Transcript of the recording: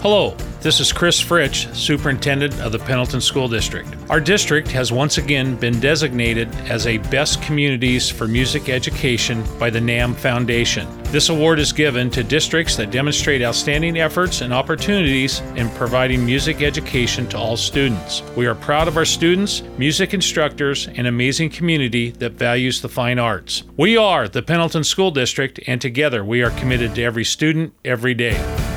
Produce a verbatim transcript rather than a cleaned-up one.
Hello, this is Chris Fritsch, Superintendent of the Pendleton School District. Our district has once again been designated as a Best Communities for Music Education by the NAMM Foundation. This award is given to districts that demonstrate outstanding efforts and opportunities in providing music education to all students. We are proud of our students, music instructors, and amazing community that values the fine arts. We are the Pendleton School District, and together we are committed to every student, every day.